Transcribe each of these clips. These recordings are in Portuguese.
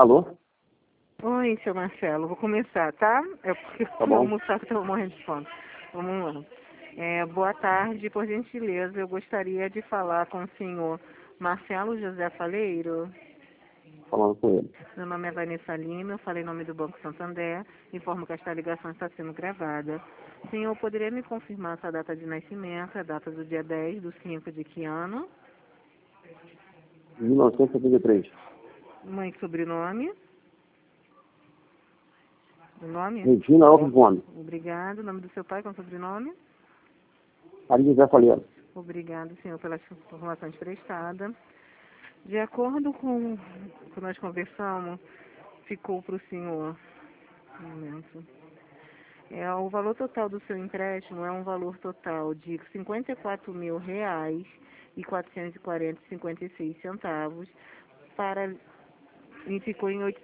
Alô? Oi, seu Marcelo, vou começar, tá? É porque Tá eu vou bom. almoçar que eu tô morrendo de fome. Vamos lá. Boa tarde, por gentileza, eu gostaria de falar com o senhor Marcelo José Faleiro. Falando com ele. Meu nome é Vanessa Lima, eu falei em nome do Banco Santander, informo que esta ligação está sendo gravada. Senhor, poderia me confirmar essa data de nascimento, a data do dia 10/5 de que ano? 1973. Mãe e sobrenome? O nome? Regina Alves Gomes. Obrigado. O nome do seu pai com sobrenome? Ari José Falheiro. Obrigado, senhor, pelas informações prestadas. De acordo com o que nós conversamos, ficou para o senhor, um momento, o valor total do seu empréstimo é um valor total de R$ 54.440,56 para e ficou em R$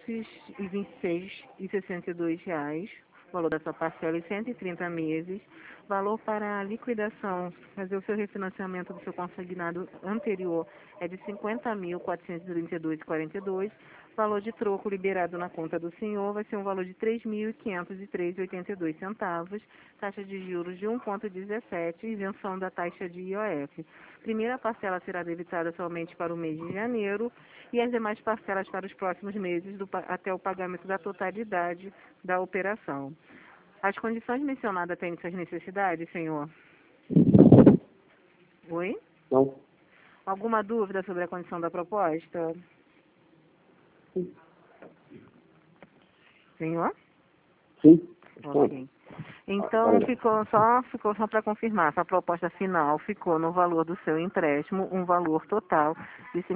826,62. O valor dessa parcela em 130 meses. Valor para a liquidação, fazer o seu refinanciamento do seu consignado anterior é de R$ 50.432,42. Valor de troco liberado na conta do senhor vai ser um valor de R$ 3.503,82. Taxa de juros de 1,17, isenção da taxa de IOF. Primeira parcela será debitada somente para o mês de janeiro e as demais parcelas para os próximos meses até o pagamento da totalidade da operação. As condições mencionadas atendem suas necessidades, senhor? Oi? Não? Alguma dúvida sobre a condição da proposta? Sim. Senhor? Sim. Ok. Então, ficou só para confirmar, essa proposta final ficou no valor do seu empréstimo, um valor total de R$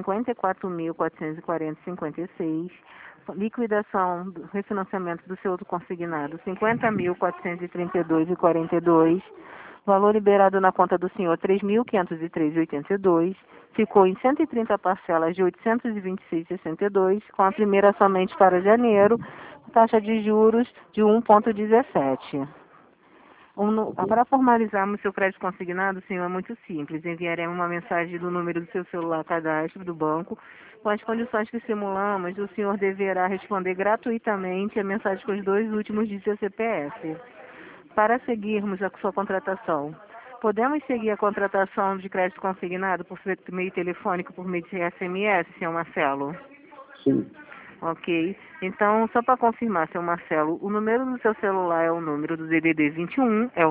54.440,56, liquidação do refinanciamento do seu outro consignado, R$ 50.432,42, valor liberado na conta do senhor, R$ 3.503,82, ficou em 130 parcelas de R$ 826,62, com a primeira somente para janeiro, taxa de juros de 1,17. Para formalizarmos seu crédito consignado, senhor, é muito simples. Enviaremos uma mensagem do número do seu celular cadastro do banco. Com as condições que simulamos, o senhor deverá responder gratuitamente a mensagem com os 2 últimos de seu CPF. Para seguirmos a sua contratação, podemos seguir a contratação de crédito consignado por meio telefônico, por meio de SMS, senhor Marcelo? Sim. Ok. Então, só para confirmar, seu Marcelo, o número do seu celular é o número do DDD 21, é o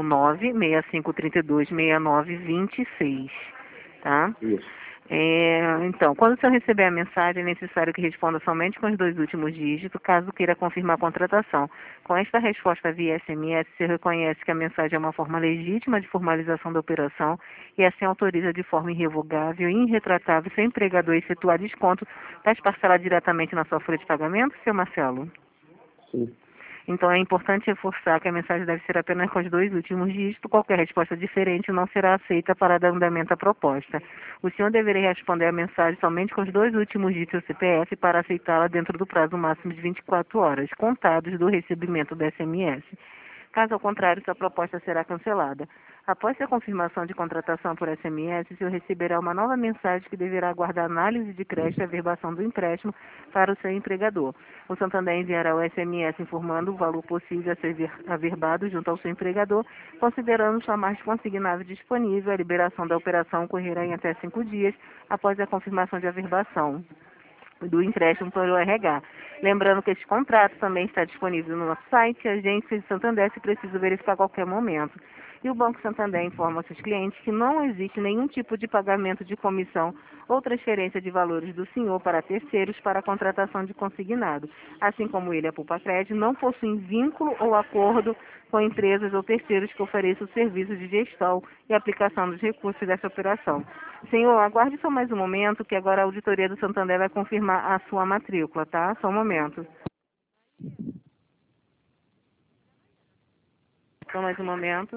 965326926, tá? Isso. Então, quando o senhor receber a mensagem, é necessário que responda somente com os 2 últimos dígitos, caso queira confirmar a contratação. Com esta resposta via SMS, você reconhece que a mensagem é uma forma legítima de formalização da operação e assim autoriza de forma irrevogável e irretratável seu empregador efetuar desconto das parcelas diretamente na sua folha de pagamento, seu Marcelo? Sim. Então, é importante reforçar que a mensagem deve ser apenas com os 2 últimos dígitos. Qualquer resposta diferente não será aceita para dar andamento à proposta. O senhor deveria responder a mensagem somente com os 2 últimos dígitos do CPF para aceitá-la dentro do prazo máximo de 24 horas, contados do recebimento do SMS. Caso ao contrário, sua proposta será cancelada. Após a confirmação de contratação por SMS, o senhor receberá uma nova mensagem que deverá aguardar análise de crédito e averbação do empréstimo para o seu empregador. O Santander enviará o SMS informando o valor possível a ser averbado junto ao seu empregador, considerando sua margem consignável disponível. A liberação da operação ocorrerá em até 5 dias após a confirmação de averbação do empréstimo pelo RH. Lembrando que esse contrato também está disponível no nosso site, Agência de Santander, se preciso verificar a qualquer momento. E o Banco Santander informa aos seus clientes que não existe nenhum tipo de pagamento de comissão ou transferência de valores do senhor para terceiros para a contratação de consignado. Assim como ele, a Poupa Crédito, não possui vínculo ou acordo com empresas ou terceiros que ofereçam serviços de gestão e aplicação dos recursos dessa operação. Senhor, aguarde só mais um momento, que agora a auditoria do Santander vai confirmar a sua matrícula, tá? Só um momento. Só mais um momento.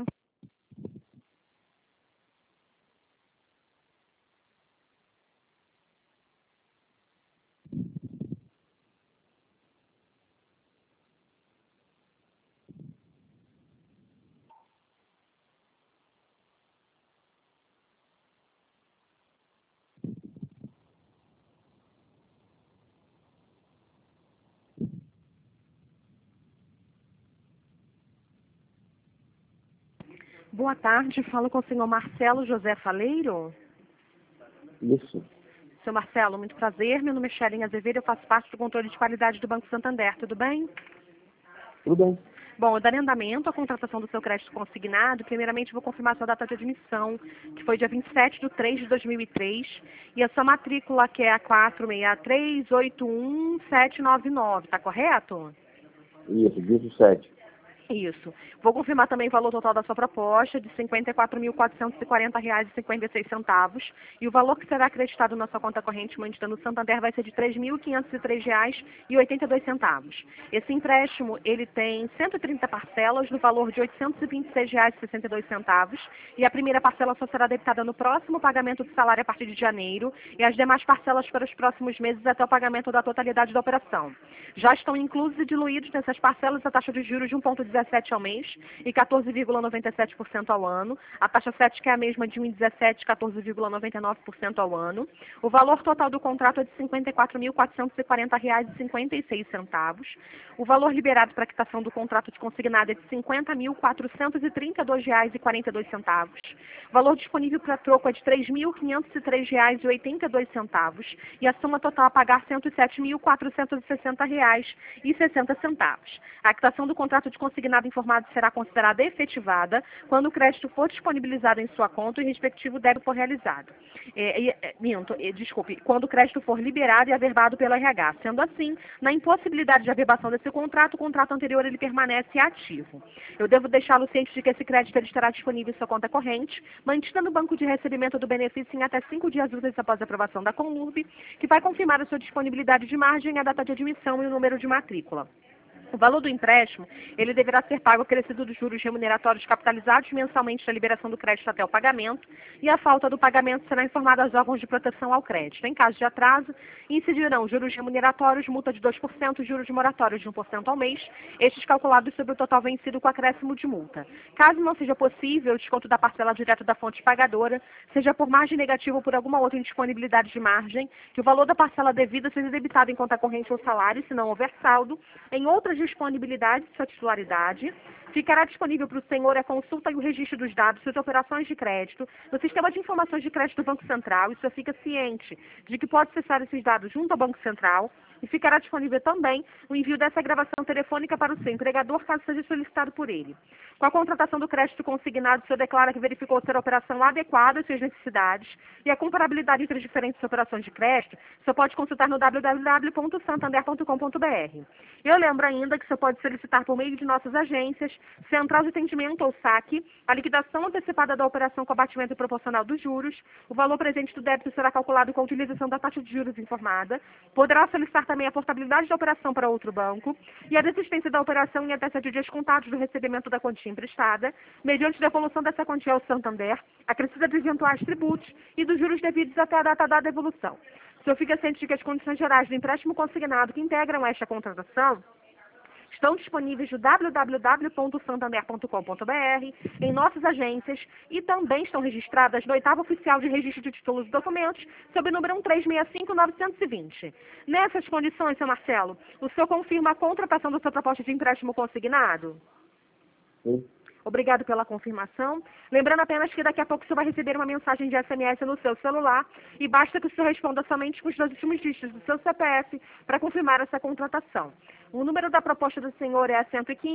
Boa tarde, falo com o senhor Marcelo José Faleiro. Isso. Seu Marcelo, muito prazer. Meu nome é Sherin Azevedo, eu faço parte do controle de qualidade do Banco Santander, tudo bem? Tudo bem. Bom, eu darei andamento à contratação do seu crédito consignado. Primeiramente, vou confirmar sua data de admissão, que foi dia 27/3/2003, e a sua matrícula, que é a 46381799, está correto? Isso, 17. Isso. Vou confirmar também o valor total da sua proposta, de R$ 54.440,56. E o valor que será acreditado na sua conta corrente mantida no Santander vai ser de R$ 3.503,82. Esse empréstimo, ele tem 130 parcelas no valor de R$ 826,62. E a primeira parcela só será debitada no próximo pagamento do salário a partir de janeiro. E as demais parcelas para os próximos meses até o pagamento da totalidade da operação. Já estão inclusos e diluídos nessas parcelas a taxa de juros de 1,17 ao mês e 14,97% ao ano. A taxa 7, que é a mesma de 1,17, 14,99% ao ano. O valor total do contrato é de R$ 54.440,56. O valor liberado para quitação do contrato de consignado é de R$ 50.432,42. O valor disponível para troco é de R$ 3.503,82. E a soma total a pagar R$ 107.460,60. A quitação do contrato de consignado informado será considerada efetivada quando o crédito for disponibilizado em sua conta e o respectivo débito for realizado. Quando o crédito for liberado e averbado pelo RH. Sendo assim, na impossibilidade de averbação desse contrato, o contrato anterior ele permanece ativo. Eu devo deixá-lo ciente de que esse crédito ele estará disponível em sua conta corrente, mantida no banco de recebimento do benefício em até 5 dias úteis após a aprovação da Conlurb, que vai confirmar a sua disponibilidade de margem, a data de admissão e o número de matrícula. O valor do empréstimo, ele deverá ser pago acrescido dos juros remuneratórios capitalizados mensalmente da liberação do crédito até o pagamento, e a falta do pagamento será informada aos órgãos de proteção ao crédito. Em caso de atraso, incidirão juros remuneratórios, multa de 2%, juros de moratórios de 1% ao mês, estes calculados sobre o total vencido com acréscimo de multa. Caso não seja possível o desconto da parcela direta da fonte pagadora, seja por margem negativa ou por alguma outra indisponibilidade de margem, que o valor da parcela devida seja debitado em conta corrente ou salário, se não houver saldo, em outras disponibilidade de sua titularidade, ficará disponível para o senhor a consulta e o registro dos dados, suas operações de crédito, no sistema de informações de crédito do Banco Central, e o senhor fica ciente de que pode acessar esses dados junto ao Banco Central, e ficará disponível também o envio dessa gravação telefônica para o seu empregador, caso seja solicitado por ele. Com a contratação do crédito consignado, o senhor declara que verificou ser a operação adequada às suas necessidades e a comparabilidade entre as diferentes operações de crédito, o senhor pode consultar no www.santander.com.br. Eu lembro ainda que o senhor pode solicitar por meio de nossas agências, Central de Atendimento ou SAC, a liquidação antecipada da operação com abatimento proporcional dos juros. O valor presente do débito será calculado com a utilização da taxa de juros informada. Poderá solicitar também a portabilidade da operação para outro banco e a desistência da operação em até 7 dias contados do recebimento da quantia emprestada, mediante devolução dessa quantia ao Santander, acrescida de eventuais tributos e dos juros devidos até a data da devolução. O senhor fica ciente de que as condições gerais do empréstimo consignado que integram esta contratação estão disponíveis no www.santander.com.br, em nossas agências, e também estão registradas no 8º Oficial de Registro de Títulos e Documentos, sob o número 1365920. Nessas condições, seu Marcelo, o senhor confirma a contratação da sua proposta de empréstimo consignado? Sim. Obrigado pela confirmação. Lembrando apenas que daqui a pouco o senhor vai receber uma mensagem de SMS no seu celular e basta que o senhor responda somente com os 2 últimos dígitos do seu CPF para confirmar essa contratação. O número da proposta do senhor é a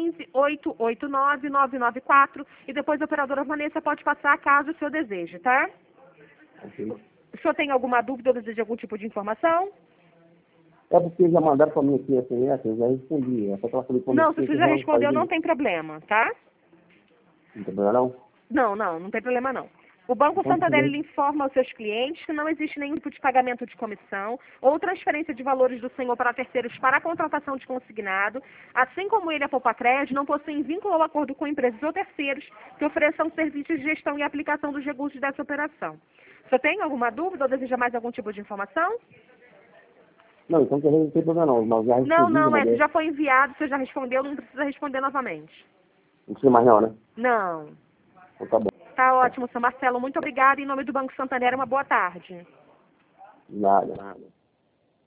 115-889-994 e depois a operadora Vanessa pode passar caso o senhor deseje, tá? Ok. O senhor tem alguma dúvida ou deseja algum tipo de informação? É porque já mandaram para mim aqui SMS, eu já respondi. É só que ela falou como Não, se você já respondeu, fazer. não tem problema, tá? Não tem problema não? Não tem problema não. O Banco Santander ele informa aos seus clientes que não existe nenhum tipo de pagamento de comissão ou transferência de valores do senhor para terceiros para a contratação de consignado, assim como ele, a Poupacred, não possuem vínculo ou acordo com empresas ou terceiros que ofereçam serviços de gestão e aplicação dos recursos dessa operação. Você tem alguma dúvida ou deseja mais algum tipo de informação? Não, então não tem problema não, mas já respondi. Não, esse já foi enviado, você já respondeu, não precisa responder novamente. Não precisa mais não, né? Não. Então tá bom. Tá ótimo, seu Marcelo. Muito obrigada. Em nome do Banco Santander, uma boa tarde. Nada.